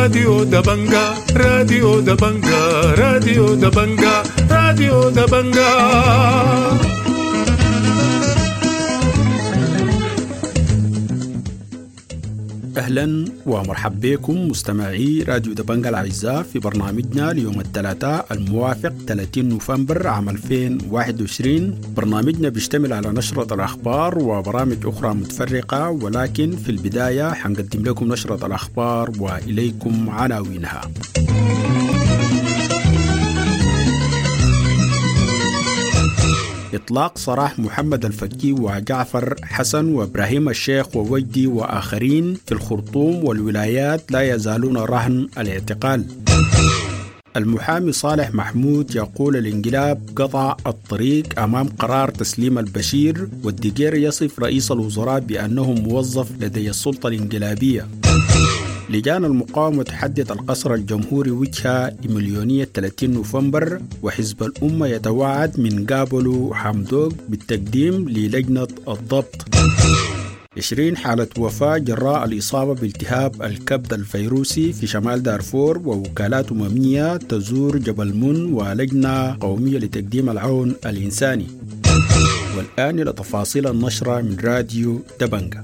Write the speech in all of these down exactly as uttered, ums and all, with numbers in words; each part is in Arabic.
راديو دبنجا راديو دبنجا راديو دبنجا راديو دبنجا. أهلا ومرحب بكم مستمعي راديو دبنجا الأعزاء في برنامجنا ليوم الثلاثاء الموافق ثلاثين نوفمبر عام ألفين وواحد وعشرين. برنامجنا بيشتمل على نشرة الأخبار وبرامج أخرى متفرقة، ولكن في البداية حنقدم لكم نشرة الأخبار وإليكم عناوينها. إطلاق سراح محمد الفكي وجعفر حسن وإبراهيم الشيخ ووجدي وآخرين في الخرطوم والولايات لا يزالون رهن الاعتقال. المحامي صالح محمود يقول الانقلاب قطع الطريق أمام قرار تسليم البشير، والدقير يصف رئيس الوزراء بأنه موظف لدي السلطة الانقلابية. لجان المقاومة تحدد القصر الجمهوري وجهة لمليونية ثلاثين نوفمبر، وحزب الأمة يتوعد من قابلوا حمدوق بالتقديم للجنة الضبط. عشرين حالة وفاة جراء الإصابة بالتهاب الكبد الفيروسي في شمال دارفور، ووكالات أممية تزور جبل من ولجنة قومية لتقديم العون الإنساني. والآن إلى تفاصيل النشرة من راديو دبنجا.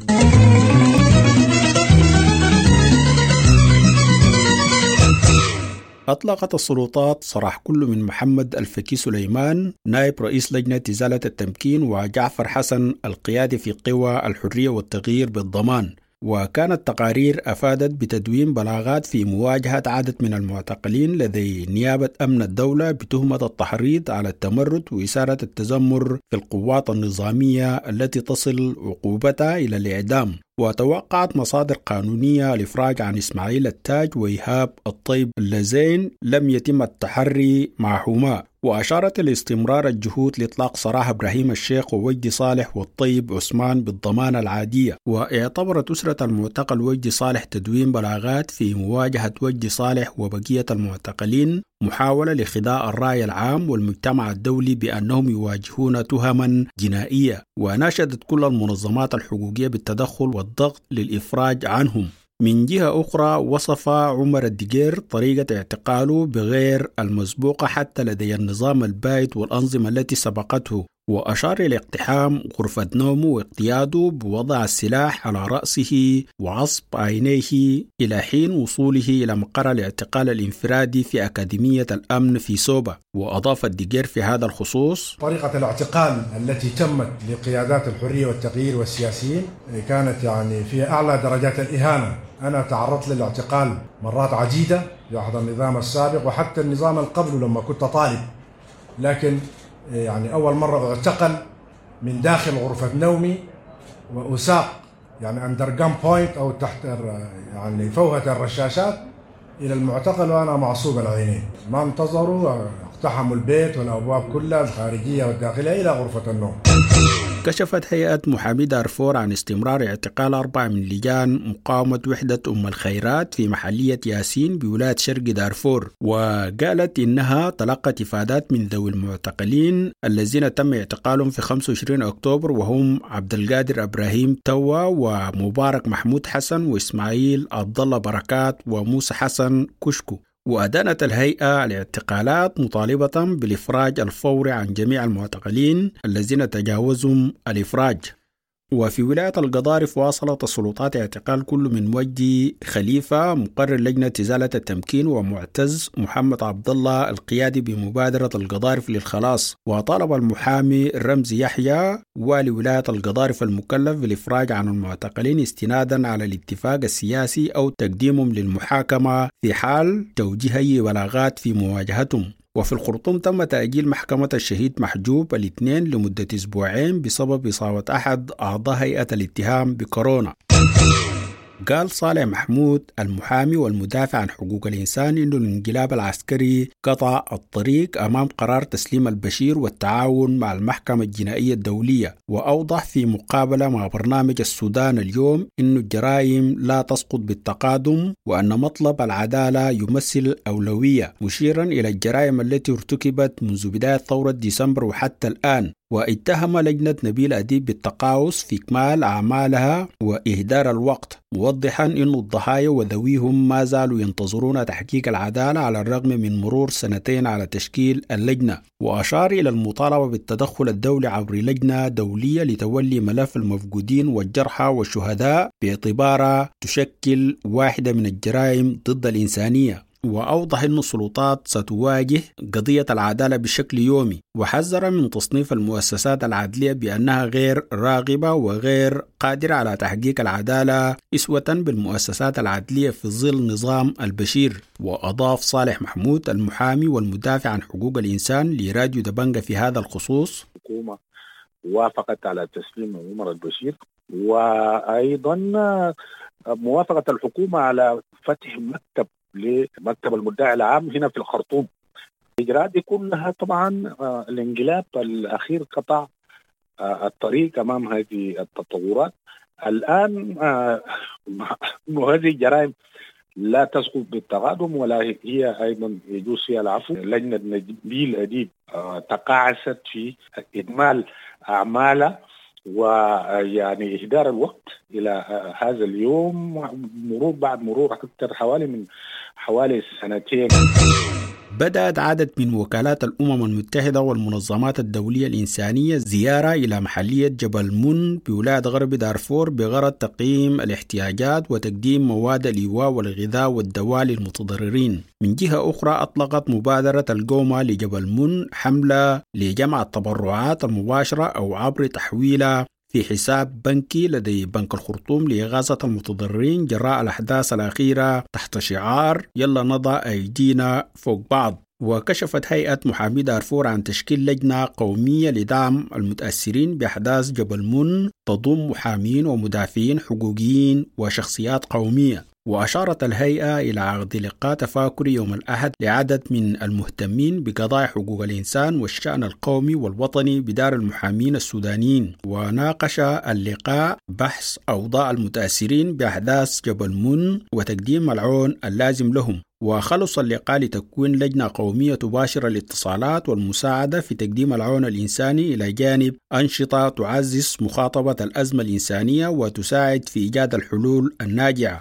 أطلقت السلطات سراح كل من محمد الفكي سليمان نائب رئيس لجنة إزالة التمكين وجعفر حسن القيادي في قوى الحرية والتغيير بالضمان. وكانت تقارير أفادت بتدوين بلاغات في مواجهة عدد من المعتقلين لدي نيابة أمن الدولة بتهمة التحريض على التمرد وإثارة التذمر في القوات النظامية التي تصل عقوبتها إلى الإعدام. وتوقعت مصادر قانونية الإفراج عن إسماعيل التاج وإيهاب الطيب اللذين لم يتم التحري معهما. وأشارت لاستمرار الجهود لإطلاق سراح إبراهيم الشيخ ووجدي صالح والطيب عثمان بالضمانة العادية. واعتبرت أسرة المعتقل وجدي صالح تدوين بلاغات في مواجهة وجدي صالح وبقية المعتقلين محاولة لخداع الرأي العام والمجتمع الدولي بأنهم يواجهون تهما جنائية. وناشدت كل المنظمات الحقوقية بالتدخل والضغط للإفراج عنهم. من جهة أخرى وصف عمر الدقير طريقة اعتقاله بغير المسبوقة حتى لدي النظام البائد والأنظمة التي سبقته، وأشار إلى اقتحام غرفة نومه واقتياده بوضع السلاح على رأسه وعصب عينيه إلى حين وصوله إلى مقر الاعتقال الانفرادي في أكاديمية الأمن في سوبا. وأضاف الدقير في هذا الخصوص: طريقة الاعتقال التي تمت لقيادات الحرية والتغيير والسياسيين كانت يعني في أعلى درجات الإهانة. أنا تعرضت للاعتقال مرات عديدة في أحد النظام السابق وحتى النظام القبل لما كنت طالب، لكن يعني أول مرة اعتقل من داخل غرفة نومي وأساق يعني أندر جام بوينت أو تحت يعني فوهة الرشاشات إلى المعتقل وأنا معصوب العينين. ما انتظروا، اقتحموا البيت والأبواب كلها الخارجية والداخلية إلى غرفة النوم. كشفت هيئة محامي دارفور عن استمرار اعتقال أربعة من لجان مقاومة وحدة أم الخيرات في محلية ياسين بولاية شرق دارفور، وقالت إنها تلقت إفادات من ذوي المعتقلين الذين تم اعتقالهم في خمسة وعشرين أكتوبر، وهم عبد القادر إبراهيم توا ومبارك محمود حسن وإسماعيل عبد الله بركات وموسى حسن كشكو. وأدانت الهيئة الاعتقالات مطالبة بالإفراج الفوري عن جميع المعتقلين الذين تجاوزهم الإفراج. وفي ولاية القضارف واصلت السلطات اعتقال كل من وجدي خليفة مقرر لجنة إزالة التمكين ومعتز محمد عبد الله القيادي بمبادرة القضارف للخلاص. وطالب المحامي رمزي يحيى والي ولاية القضارف المكلف بالإفراج عن المعتقلين استنادا على الاتفاق السياسي أو تقديمهم للمحاكمة في حال توجيه أي بلاغات في مواجهتهم. وفي الخرطوم تم تأجيل محكمة الشهيد محجوب الاثنين لمدة أسبوعين بسبب إصابة أحد أعضاء هيئة الاتهام بكورونا. قال صالح محمود المحامي والمدافع عن حقوق الإنسان إنه الانقلاب العسكري قطع الطريق أمام قرار تسليم البشير والتعاون مع المحكمة الجنائية الدولية. وأوضح في مقابلة مع برنامج السودان اليوم إنه الجرائم لا تسقط بالتقادم وأن مطلب العدالة يمثل أولوية، مشيرا إلى الجرائم التي ارتكبت منذ بداية ثورة ديسمبر وحتى الآن. واتهم لجنة نبيل أديب بالتقاعس في إكمال أعمالها وإهدار الوقت، موضحا أن الضحايا وذويهم ما زالوا ينتظرون تحقيق العدالة على الرغم من مرور سنتين على تشكيل اللجنة. وأشار إلى المطالبة بالتدخل الدولي عبر لجنة دولية لتولي ملف المفقودين والجرحى والشهداء باعتبارها تشكل واحدة من الجرائم ضد الإنسانية. وأوضح أن السلطات ستواجه قضية العدالة بشكل يومي، وحذر من تصنيف المؤسسات العدلية بأنها غير راغبة وغير قادرة على تحقيق العدالة أسوة بالمؤسسات العدلية في ظل نظام البشير. وأضاف صالح محمود المحامي والمدافع عن حقوق الإنسان لراديو دبنجة في هذا الخصوص: الحكومة وافقت على تسليم عمر البشير، وأيضا موافقة الحكومة على فتح مكتب لمكتب المدعي العام هنا في الخرطوم. الإجراءات دي كلها طبعا الانقلاب الأخير قطع الطريق أمام هذه التطورات. الآن هذه الجرائم لا تسقط بالتقادم ولا هي أيضا يجوز فيها العفو. لجنة نبيل أديب تقاعست في إكمال أعمالها ويعني إهدار الوقت إلى هذا اليوم، مرور بعد مرور أكثر حوالي من حوالي سنتين. بدأت عدد من وكالات الأمم المتحدة والمنظمات الدولية الإنسانية زيارة إلى محلية جبل من بولاية غرب دارفور بغرض تقييم الاحتياجات وتقديم مواد الإيواء والغذاء والدواء للمتضررين. من جهة أخرى أطلقت مبادرة القومة لجبل من حملة لجمع التبرعات المباشرة أو عبر تحويلها في حساب بنكي لدي بنك الخرطوم لإغاثة المتضررين جراء الأحداث الأخيرة تحت شعار يلا نضع أيدينا فوق بعض. وكشفت هيئة محامي دارفور عن تشكيل لجنة قومية لدعم المتأثرين بأحداث جبل من تضم محامين ومدافعين حقوقيين وشخصيات قومية. وأشارت الهيئة إلى عقد لقاء تفاكري يوم الأحد لعدد من المهتمين بقضايا حقوق الإنسان والشأن القومي والوطني بدار المحامين السودانيين. وناقش اللقاء بحث أوضاع المتأثرين بأحداث جبل من وتقديم العون اللازم لهم. وخلص اللقاء لتكوين لجنة قومية تباشر الاتصالات والمساعدة في تقديم العون الإنساني إلى جانب أنشطة تعزز مخاطبة الأزمة الإنسانية وتساعد في إيجاد الحلول الناجعة.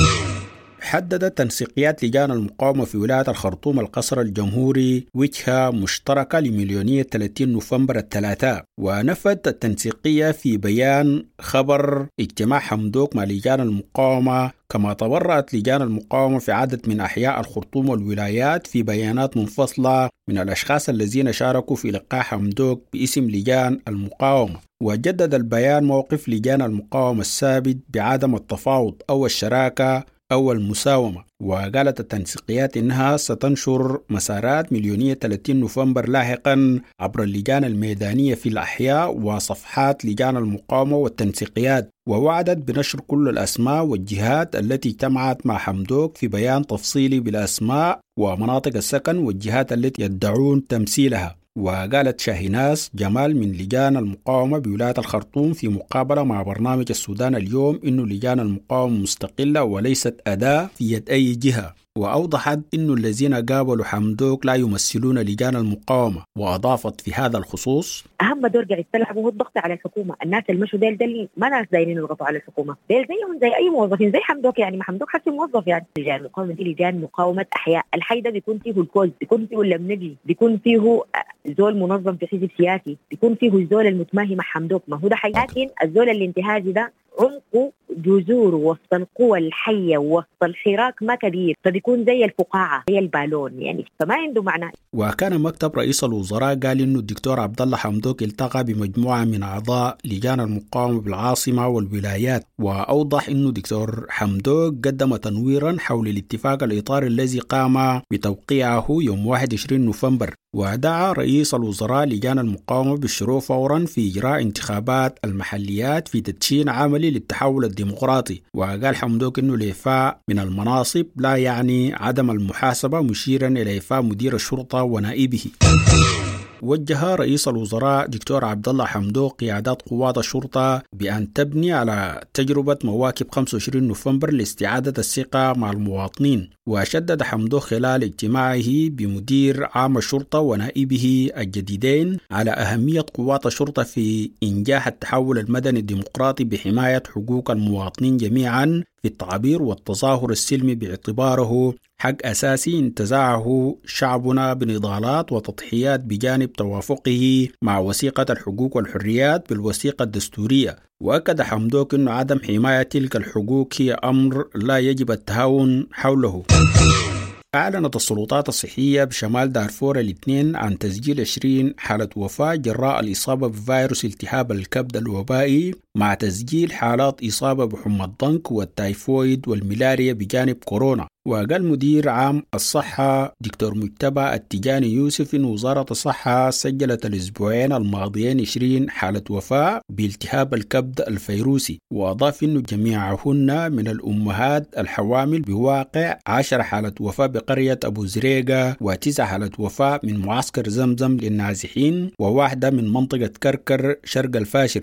حددت تنسيقيات لجان المقاومة في ولاية الخرطوم القصر الجمهوري وجهة مشتركة لمليونية ثلاثين نوفمبر الثلاثاء. ونفت التنسيقية في بيان خبر اجتماع حمدوك مع لجان المقاومة، كما تبرأت لجان المقاومة في عدد من أحياء الخرطوم والولايات في بيانات منفصلة من الأشخاص الذين شاركوا في لقاء حمدوك باسم لجان المقاومة. وجدد البيان موقف لجان المقاومة الثابت بعدم التفاوض أو الشراكة أو المساومة. وقالت التنسيقيات إنها ستنشر مسارات مليونية ثلاثين نوفمبر لاحقا عبر اللجان الميدانية في الأحياء وصفحات لجان المقاومة والتنسيقيات. ووعدت بنشر كل الأسماء والجهات التي اجتمعت مع حمدوك في بيان تفصيلي بالأسماء ومناطق السكن والجهات التي يدعون تمثيلها. وقالت شاهيناس جمال من لجان المقاومة بولاية الخرطوم في مقابلة مع برنامج السودان اليوم إنه لجان المقاومة مستقلة وليست أداة في يد أي جهة. وأوضحت إنه الذين قابلوا حمدوك لا يمثلون لجان المقاومة. وأضافت في هذا الخصوص: أهم دور قاعد يتلعبوا هو الضغط على الحكومة. الناس المشوا ديل ديل ما ناس دايرين يضغطوا على الحكومة، ديل زيهم زي أي موظفين زي حمدوك. يعني ما حمدوك حتى موظف. يعني لجان المقاومة دي لجان مقاومة أحياء. الحي ده بيكون فيه الكوز، بيكون فيه اللمنجي، بيكون فيه زول منظم في حزب سياسي، بيكون فيه الزول المتماهي مع حمدوك. ما هو ده حي. لكن الزول الانتهازي ده عمقه جذور وسط القوى الحية وسط الحراك ما كبير، فبيكون زي الفقاعة زي البالون يعني، فما عنده معنى. وكان مكتب رئيس الوزراء قال إنه الدكتور عبد الله حمدوك التقى بمجموعة من أعضاء لجان المقاومة بالعاصمة والولايات. وأوضح إنه دكتور حمدوك قدم تنويرا حول الاتفاق الإطاري الذي قام بتوقيعه يوم واحد وعشرين نوفمبر. ودعا رئيس الوزراء لجان المقاومة بالشروع فورا في إجراء انتخابات المحليات في تدشين عملي للتحول الديمقراطي. وقال حمدوك إنه الإعفاء من المناصب لا يعني عدم المحاسبة، مشيرا إلى إعفاء مدير الشرطة ونائبه. وجه رئيس الوزراء دكتور عبد الله حمدوك قيادات قوات الشرطة بأن تبني على تجربة مواكب خمسة وعشرين نوفمبر لاستعادة الثقة مع المواطنين. وشدد حمدوك خلال اجتماعه بمدير عام الشرطة ونائبه الجديدين على أهمية قوات الشرطة في إنجاح التحول المدني الديمقراطي بحماية حقوق المواطنين جميعا في التعبير والتظاهر السلمي، باعتباره حق أساسي انتزعه شعبنا بنضالات وتضحيات بجانب توافقه مع وثيقة الحقوق والحريات بالوثيقة الدستورية. وأكد حمدوك أن عدم حماية تلك الحقوق هي أمر لا يجب التهاون حوله. أعلنت السلطات الصحية بشمال دارفور الاثنين عن تسجيل عشرين حالة وفاة جراء الإصابة بفيروس التهاب الكبد الوبائي، مع تسجيل حالات إصابة بحمى الضنك والتايفويد والملاريا بجانب كورونا. وقال مدير عام الصحة دكتور مجتبى التجاني يوسف إن وزارة الصحة سجلت الأسبوعين الماضيين عشرين حالة وفاة بالتهاب الكبد الفيروسي، وأضاف إنه جميعهن من الأمهات الحوامل، بواقع عشر حالة وفاة بقرية أبو زريقة، وتسع حالة وفاة من معسكر زمزم للنازحين، وواحدة من منطقة كركر شرق الفاشر.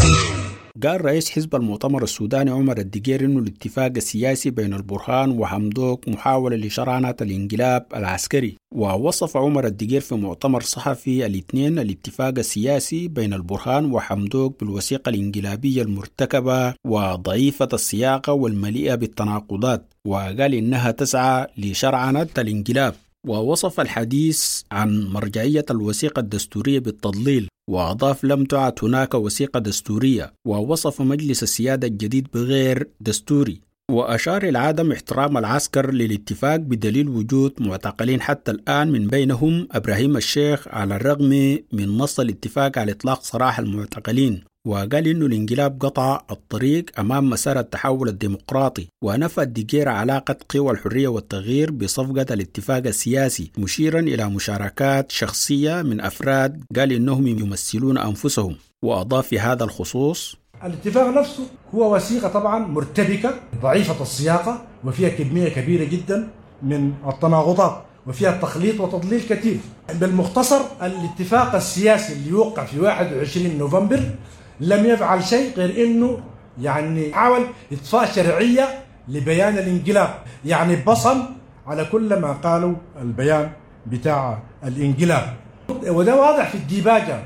قال رئيس حزب المؤتمر السوداني عمر الدقير إنه الاتفاق السياسي بين البرهان وحمدوك محاولة لشرعنة الانقلاب العسكري. ووصف عمر الدقير في مؤتمر صحفي الاثنين الاتفاق السياسي بين البرهان وحمدوك بالوثيقة الانقلابية المرتكبة وضعيفة السياقة والمليئة بالتناقضات، وقال إنها تسعى لشرعنة الانقلاب. ووصف الحديث عن مرجعية الوثيقة الدستورية بالتضليل، وأضاف لم تعد هناك وثيقة دستورية. ووصف مجلس السيادة الجديد بغير دستوري، وأشار إلى عدم احترام العسكر للاتفاق بدليل وجود معتقلين حتى الآن، من بينهم إبراهيم الشيخ، على الرغم من نص الاتفاق على إطلاق سراح المعتقلين. وقال إنه الانقلاب قطع الطريق أمام مسار التحول الديمقراطي. ونفى الدقير علاقة قوى الحرية والتغيير بصفقة الاتفاق السياسي، مشيرا إلى مشاركات شخصية من أفراد قال إنهم يمثلون أنفسهم. وأضاف في هذا الخصوص: الاتفاق نفسه هو وثيقة طبعا مرتبكة ضعيفة السياقة، وفيها كمية كبيرة جدا من التناقضات، وفيها تخليط وتضليل كثير. بالمختصر، الاتفاق السياسي اللي يوقع في واحد وعشرين نوفمبر لم يفعل شيء غير انه يعني حاول اطفاء شرعيه لبيان الانقلاب، يعني بصم على كل ما قالوا البيان بتاع الانقلاب، وده واضح في الديباجه.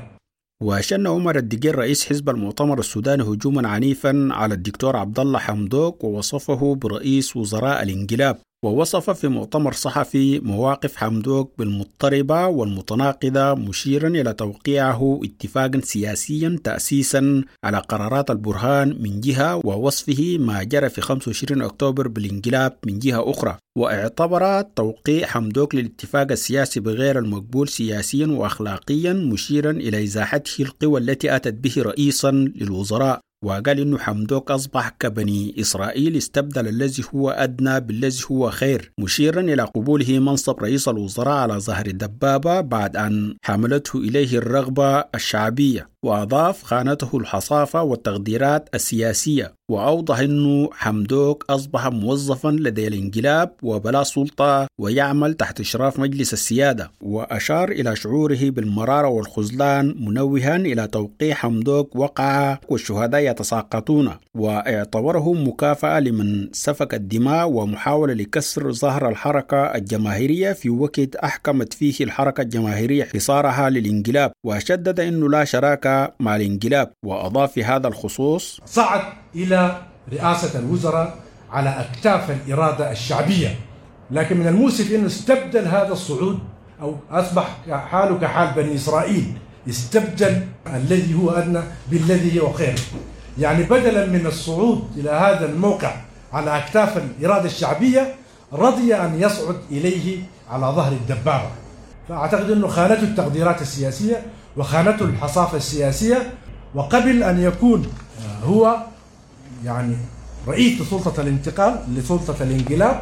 وشن عمر الدقير رئيس حزب المؤتمر السوداني هجوما عنيفا على الدكتور عبد الله حمدوك، ووصفه برئيس وزراء الانقلاب. ووصف في مؤتمر صحفي مواقف حمدوك بالمضطربة والمتناقضة، مشيرا إلى توقيعه اتفاقا سياسيا تأسيسا على قرارات البرهان من جهة، ووصفه ما جرى في خمسة وعشرين أكتوبر بالانقلاب من جهة أخرى. واعتبر توقيع حمدوك للاتفاق السياسي بغير المقبول سياسيا وأخلاقيا، مشيرا إلى إزاحته القوى التي أتت به رئيسا للوزراء. وقال إنه حمدوك أصبح كبني إسرائيل، استبدل الذي هو أدنى بالذي هو خير، مشيرا إلى قبوله منصب رئيس الوزراء على ظهر الدبابة بعد أن حملته إليه الرغبة الشعبية. وأضاف خانته الحصافة والتقديرات السياسية. وأوضح أنه حمدوك أصبح موظفا لدى الانقلاب وبلا سلطة، ويعمل تحت إشراف مجلس السيادة. وأشار إلى شعوره بالمرارة والخذلان، منوها إلى توقيع حمدوك وقع والشهداء يتساقطون، واعتبره مكافأة لمن سفك الدماء ومحاولة لكسر ظهر الحركة الجماهيرية في وقت أحكمت فيه الحركة الجماهيرية حصارها للانقلاب. وشدد أنه لا شراكة مع الانقلاب. وأضاف في هذا الخصوص: صعد إلى رئاسة الوزراء على أكتاف الإرادة الشعبية، لكن من المؤسف أنه استبدل هذا الصعود، أو أصبح حاله كحال بني إسرائيل، استبدل الذي هو أدنى بالذي هو خير. يعني بدلا من الصعود إلى هذا الموقع على أكتاف الإرادة الشعبية، رضي أن يصعد إليه على ظهر الدبابة. فأعتقد أنه خانته التقديرات السياسية وخانته الحصافة السياسية، وقبل أن يكون هو يعني رئيس سلطة الانتقال لسلطة الانقلاب.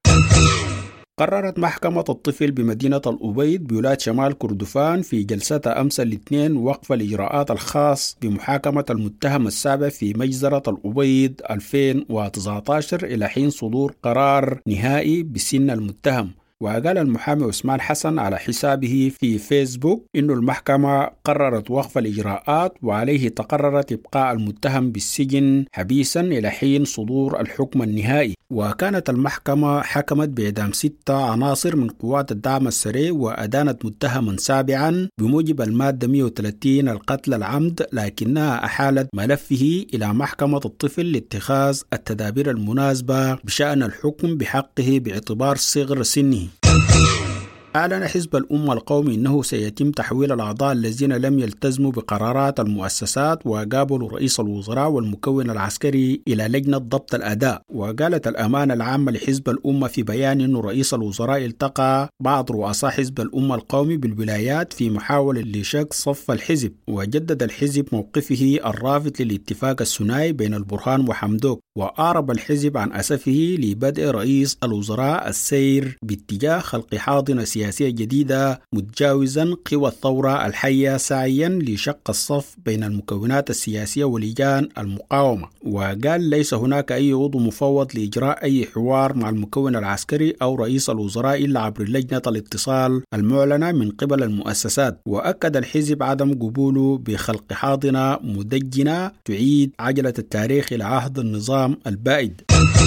قررت محكمة الطفل بمدينة الأبيض بولاية شمال كردفان في جلستها أمس الاثنين وقف الإجراءات الخاص بمحاكمة المتهم السابع في مجزرة الأبيض ألفين وتسعة عشر إلى حين صدور قرار نهائي بسن المتهم. وقال المحامي عثمان حسن على حسابه في فيسبوك إن المحكمة قررت وقف الإجراءات وعليه تقررت إبقاء المتهم بالسجن حبيسا إلى حين صدور الحكم النهائي. وكانت المحكمة حكمت بإعدام ستة عناصر من قوات الدعم السريع وأدانت متهما سابعا بموجب المادة مئة وثلاثين القتل العمد، لكنها أحالت ملفه إلى محكمة الطفل لاتخاذ التدابير المناسبة بشأن الحكم بحقه باعتبار صغر سنه. أعلن حزب الأمة القومي أنه سيتم تحويل الأعضاء الذين لم يلتزموا بقرارات المؤسسات وقابلوا رئيس الوزراء والمكون العسكري إلى لجنة ضبط الأداء. وقالت الأمانة العامة لحزب الأمة في بيان أن رئيس الوزراء التقى بعض رؤساء حزب الأمة القومي بالولايات في محاولة لشق صف الحزب. وجدد الحزب موقفه الرافض للاتفاق الثنائي بين البرهان وحمدوك، وأعرب الحزب عن أسفه لبدء رئيس الوزراء السير باتجاه خلق حاضنة سياسية جديدة متجاوزا قوى الثورة الحية سعيا لشق الصف بين المكونات السياسية ولجان المقاومة. وقال ليس هناك أي عضو مفوض لإجراء أي حوار مع المكون العسكري أو رئيس الوزراء إلا عبر لجنة الاتصال المعلنة من قبل المؤسسات. وأكد الحزب عدم قبوله بخلق حاضنة مدجنة تعيد عجلة التاريخ إلى عهد النظام البائد.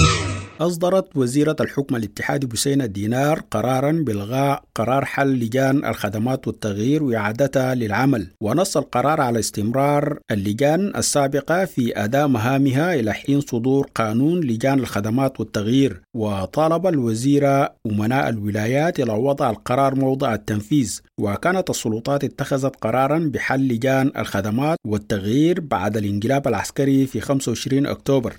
أصدرت وزيرة الحكم الاتحادي بسينة دينار قراراً بإلغاء قرار حل لجان الخدمات والتغيير وإعادتها للعمل. ونص القرار على استمرار اللجان السابقة في أداء مهامها إلى حين صدور قانون لجان الخدمات والتغيير. وطالب الوزيرة أمناء الولايات إلى وضع القرار موضع التنفيذ. وكانت السلطات اتخذت قراراً بحل لجان الخدمات والتغيير بعد الانقلاب العسكري في خمسة وعشرين أكتوبر.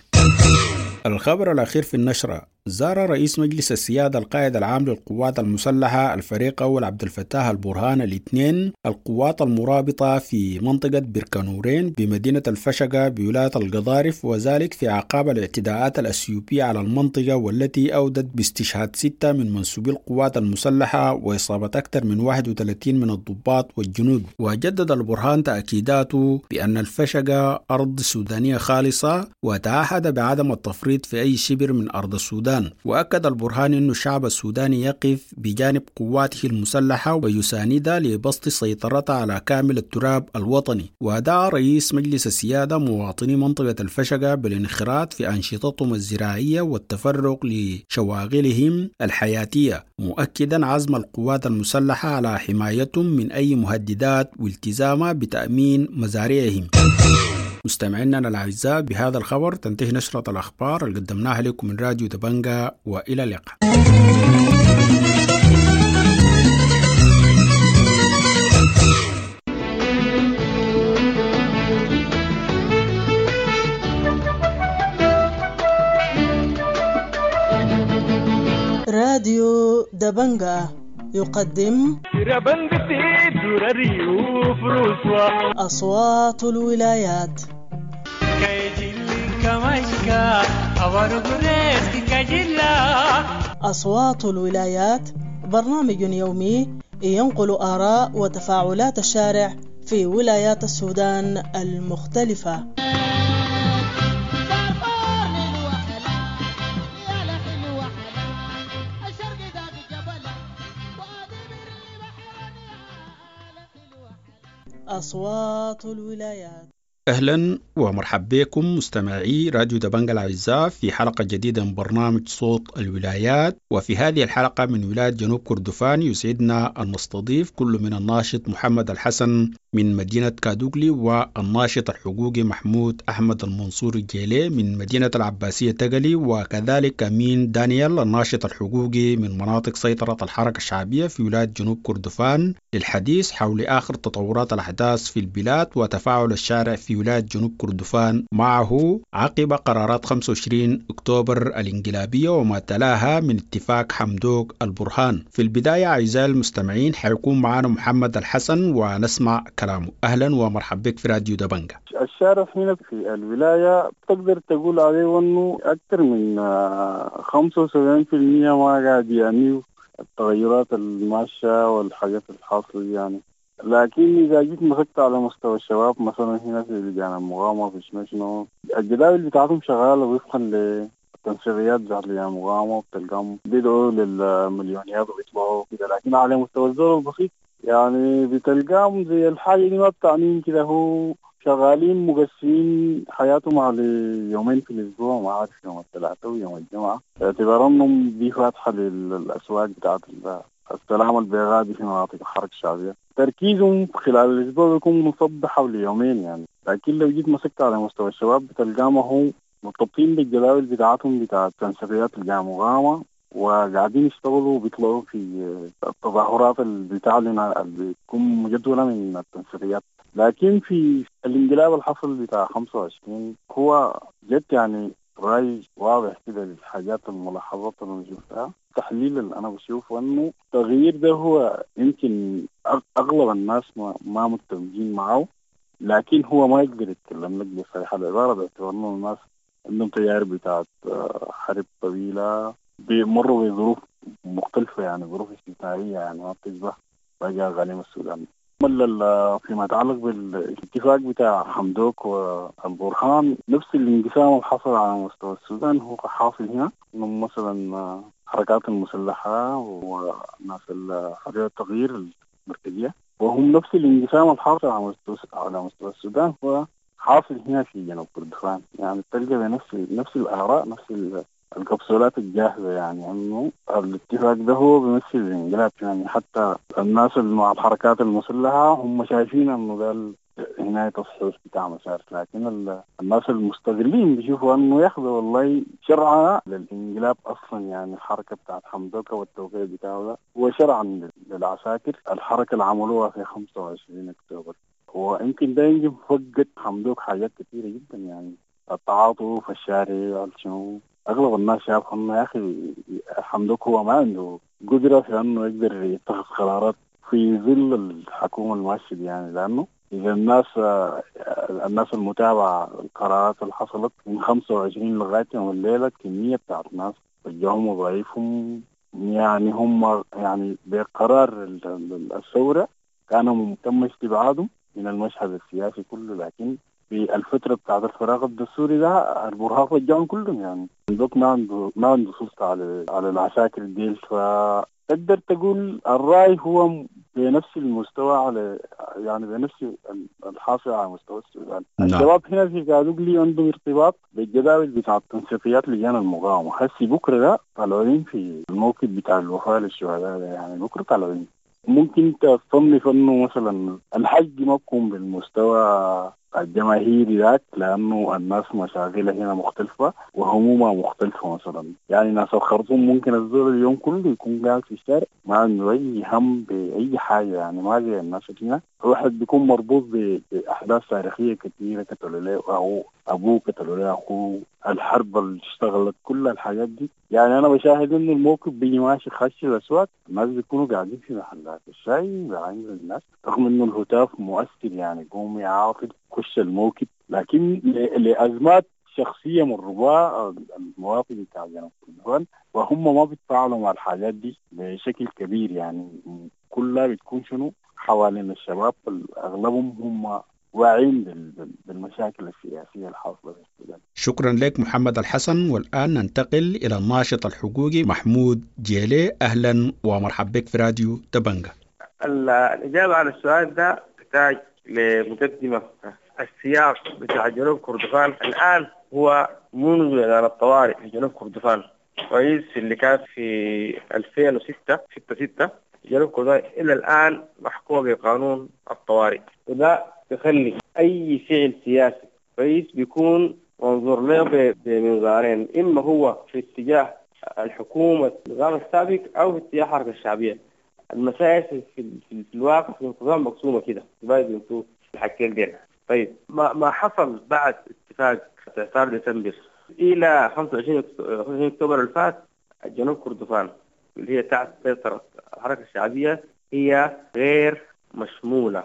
الخبر الأخير في النشرة: زار رئيس مجلس السيادة القائد العام للقوات المسلحة الفريق أول عبد الفتاح البرهان الاثنين القوات المرابطة في منطقة بركانورين بمدينة الفشقة بولاية القضارف، وذلك في عقاب الاعتداءات الأثيوبية على المنطقة والتي أودت باستشهاد ستة من منسوبي القوات المسلحة وإصابة أكثر من واحد وثلاثين من الضباط والجنود. وجدد البرهان تأكيداته بأن الفشقة أرض سودانية خالصة وتعهد بعدم التفريط في أي شبر من أرض السودان. وأكد البرهان أن الشعب السوداني يقف بجانب قواته المسلحة ويساندها لبسط سيطرتها على كامل التراب الوطني. ودعا رئيس مجلس السيادة مواطني منطقة الفشقة بالانخراط في أنشطتهم الزراعية والتفرغ لشواغلهم الحياتية، مؤكدا عزم القوات المسلحة على حمايتهم من أي مهددات والتزامها بتأمين مزارعهم. مستمعينا الأعزاء، بهذا الخبر تنتهي نشرة الأخبار اللي قدمناها لكم من راديو دبنجة، وإلى اللقاء. راديو دبنجة يقدم أصوات الولايات. أصوات الولايات برنامج يومي ينقل آراء وتفاعلات الشارع في ولايات السودان المختلفة. أصوات الولايات. أهلا ومرحبا بكم مستمعي راديو دبنجة الأعزاء في حلقة جديدة من برنامج صوت الولايات. وفي هذه الحلقة من ولاية جنوب كردفان يسعدنا أن نستضيف كل من الناشط محمد الحسن من مدينة كادوغلي والناشط الحقوقي محمود أحمد المنصور الجيلي من مدينة العباسية تقلي، وكذلك أمين دانيال الناشط الحقوقي من مناطق سيطرة الحركة الشعبية في ولاية جنوب كردفان للحديث حول آخر تطورات الأحداث في البلاد وتفاعل الشارع في ولاية جنوب كردفان معه عقب قرارات خمسة وعشرين أكتوبر الانقلابية وما تلاها من اتفاق حمدوك البرهان. في البداية أعزائي المستمعين حيكون معنا محمد الحسن ونسمع كلامه. أهلا ومرحبا بك في راديو دبنجة. الشارع هنا في الولاية تقدر تقول عليه أنه أكثر من خمسة وسبعين بالمئة ما قاعد يعني التغيرات الماشية والحاجات الحاصلة يعني. لكن إذا جيت مسكت على مستوى الشباب مثلا هنا في لجان المقاومة في شنو شنو الجداول بتاعتهم شغالة وفقا التنسيقيات ذات المقاومة بتلقاهم بيدعوا للمليونيات وبيطلعوا كده، لكن على مستوى الزول البسيط يعني بتلقاهم زي الحاجة دي ما بتعنين كده، هو شغالين مقسمين حياتهم على يومين في الأسبوع، ما عارف يوم الثلاثاء ويوم الجمعة، باعتبار أنهم دي فاتحة للأسواق بتاعت السلام البيغادي في مناطق الحركة الشعبية. تركيزهم خلال الأسبوع بيكون مصب حول يومين يعني، لكن لو جيت مسكت على مستوى الشباب بتلقاهم هم مرتبطين بالجداول بتاعتهم بتاعت تنسيقيات الجامعة، وقاعدين يشتغلوا وبيطلعوا في التظاهرات اللي بتعلن اللي بتكون مجدولة من التنسيقيات. لكن في الانقلاب الحصل بتاع خمسة وعشرين هو جد يعني رأي واضح كده للحاجات الملاحظات اللي أنا شفتها. التحليل اللي أنا بشوفه أنه التغيير ده هو يمكن أغلب الناس ما, ما متفقين معه، لكن هو ما يقدر يتكلم لك بصريح العبارة، باعتبار أنه الناس عندهم تجارب بتاعت حرب طويلة، بيمروا بظروف مختلفة يعني ظروف استثنائية يعني ما بتشبه بقى غنيم السودان. فيما يتعلق بالاتفاق بتاع حمدوك والبرهان، نفس الانقسام اللي حصل على مستوى السودان هو حاصل هنا، انهم مثلا حركات المسلحة وناس الحرية التغيير المركزية، وهم نفس الانقسام الحاصل على مستوى على مستوى السودان هو حاصل هنا في جنوب كردفان. يعني تلقى بنفس نفس الآراء، نفس الكبسولات الجاهزة، يعني أنه الاتفاق ده هو بيمثل الانقلاب. يعني حتى الناس اللي مع الحركات المسلحة هم شايفين أنه ده هنا تصحيح بتاع مسار، لكن الناس المستغلين بيشوفوا أنه ياخذوا والله شرعا للانقلاب أصلا. يعني الحركة بتاعت حمدوكة والتوقيع بتاعه ده هو شرعا للعساكر، الحركة اللي عملوها في خمسة وعشرين أكتوبر. ويمكن ده يمكن فقد حمدوك حاجات كثيرة جدا، يعني التعاطف في الشارع شنو. أغلب الناس شايف أنه يا أخي حمدوك هو ما عنده قدرة في أنه يقدر يتخذ قرارات في ظل الحكومة المؤسسة، يعني لأنه إذا الناس الناس المتابعة القرارات اللي حصلت من خمسة وعشرين لغاية يوم الليلة كمية بتاعت ناس وجههم وضعيفهم، يعني هم يعني بقرار الثورة كانوا تم استبعادهم من المشهد السياسي كله. لكن في الفترة بتاعت الفراغ الدستوري ده البرهان رجعهم كلهم، يعني دوك ما عنده ما عنده سلطة على على العساكر ديل. فتقدر تقول الرأي هو بنفس المستوى على يعني بنفس الحاصل على مستوى السودان. الشباب هنا في قادوغلي عندهم ارتباط بالجداول بتاع التنسيقيات لجان المقاومة. هسي بكرة ده طالعين في الموكب بتاع الوفاة للشهداء، يعني بكرة طالعين. ممكن تصنف انه مثلا الحج ما بكون بالمستوى الجماهيري ذاك، لانه الناس مشاغلها هنا مختلفه وهمومها مختلفه. مثلا يعني ناس الخرطوم ممكن الزول اليوم كله يكون قاعد في الشارع ما عنده اي هم باي حاجه، يعني ما زي الناس هنا واحد بيكون مربوط باحداث تاريخيه كثيره، قتلوا له او ابوه، قتلوا له اخوه، الحرب اللي اشتغلت، كل الحاجات دي. يعني انا بشاهد انه الموقف بيجي ماشي خش الاسواق، الناس بيكونوا قاعدين في محلات الشاي قاعدين الناس، رغم انه الهتاف مؤثر يعني قوم يعاطل خش الموكب، لكن لازمات شخصيه من رباع المواطن بتاع جنوب كردفان، وهم ما بيتفاعلوا مع الحاجات دي بشكل كبير. يعني كلها بتكون شنو حوالين الشباب، اغلبهم هم واعين بالمشاكل السياسيه الحاصله في السودان. شكرا لك محمد الحسن. والآن ننتقل إلى الناشط الحقوقي محمود جيلي. أهلا ومرحبا بك في راديو دبنجة. الإجابة على السؤال ده تحتاج لمقدمة. السياق بتاع جنوب كردفان الآن هو منذ إعلان الطوارئ في جنوب كردفان كويس اللي كان في ألفين وستة ستة جنوب كردفان إلى الآن محكوم بقانون الطوارئ، وده يخلي أي فعل سياسي كويس بيكون منظور له بمنظارين، إما هو في اتجاه الحكومة النظام السابق أو في اتجاه الحركة الشعبية. المسائل في, في, في الواقع في النظام مقسومة كده بايد انتو الحكين دين. طيب ما ما حصل بعد اتفاق تسعة ديسمبر إلى خمسة وعشرين أكتوبر الفات، جنوب كردفان اللي هي تحت سيطرة الحركة الشعبية هي غير مشمولة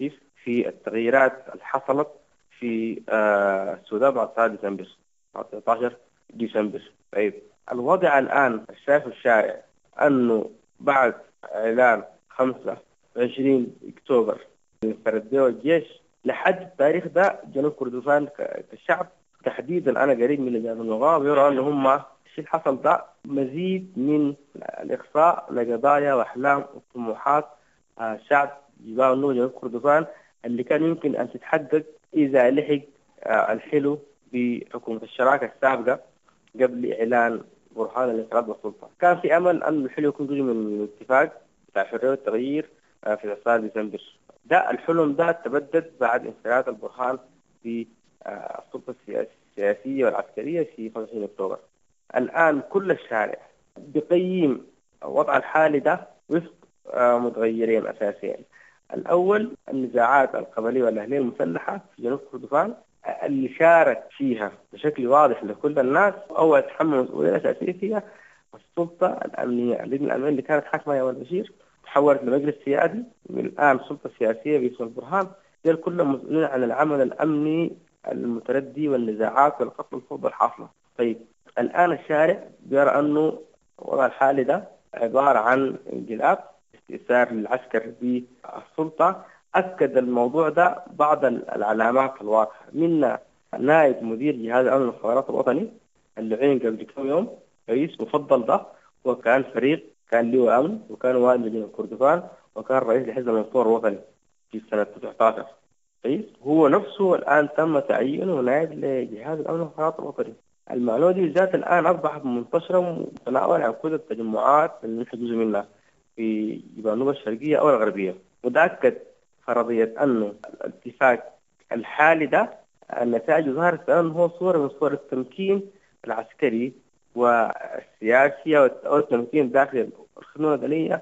في التغييرات اللي حصلت في آه السودان بعد تسعة ديسمبر بعد تسعة عشر ديسمبر. طيب الوضع الآن الشايف الشائع أنه بعد إعلان خمسة وعشرين أكتوبر فرد الجيش لحد التاريخ ده جنوب كردفان كشعب تحديدا أنا قريب من لجان النقابة يرى أن هم الشيء اللي حصل ده مزيد من الإخفاء لقضايا وأحلام وطموحات شعب جبال النوبة جنوب كردفان اللي كان يمكن أن تتحقق إذا لحق الحلو بحكومة الشراكة السابقة قبل إعلان برهان الانفراد بالسلطة. كان في أمل أن الحلو يكون جزء من الاتفاق بتاع الحرية والتغيير في عشرة ديسمبر. ده الحلم ده تبدد بعد انفراد البرهان في السلطة السياسية والعسكرية في خمسة وعشرين أكتوبر. الآن كل الشارع بقيم الوضع الحالي ده وفق متغيرين أساسيين. الأول النزاعات القبلية والأهلية المسلحة في جنوب كردفان اللي شارك فيها بشكل واضح لكل الناس أو يتحمل مسؤولية أساسية فيها السلطة الأمنية. اللجنة الأمنية اللي كانت حاكمة يا البشير تحولت لمجلس سيادي من الآن سلطة سياسية باسم البرهان. دول كلهم مسؤولين عن العمل الأمني المتردي والنزاعات والقتل والفوضى الحاصلة. طيب الآن الشارع بيرى أنه الوضع الحالي ده عبارة عن انقلاب استئثار العسكر بالسلطة. أكد الموضوع ده بعض العلامات الواضحة من نائب مدير جهاز الأمن والمخابرات الوطني اللي عين قبل كم يوم رئيس مفضل ده وكان فريق كان له أمن وكان والد لجنة كردفان وكان رئيس لحزب المنصور الوطني في سنة تسعة عشر. رئيس هو نفسه الآن تم تعيينه نائب لجهاز الأمن والمخابرات الوطني. المعلومة دي ذات الآن أصبحت منتشرة ومتناولة عن كل التجمعات اللي نحن جزء منها في جبال النوبة الشرقية أو الغربية. وتأكد فرضية أنه الاتفاق الحالي ده النتائج ظهرت بأنه هو صورة من صور التمكين العسكري والسياسي أو التمكين داخل الخدمة المدنية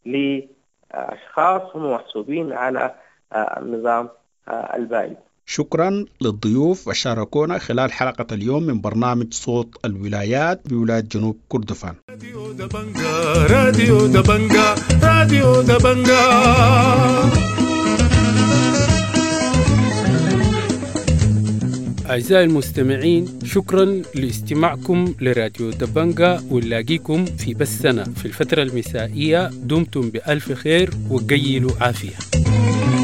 لأشخاص هم محسوبين على النظام البائد. شكرا للضيوف وشاركونا خلال حلقة اليوم من برنامج صوت الولايات بولاية جنوب كردفان. راديو دبنجا راديو دبنجا راديو دبنجا. أعزائي المستمعين، شكرا لاستماعكم لراديو دبنجا، ونلاقيكم في بثنا في الفترة المسائية. دمتم بألف خير وقيلوا عافية.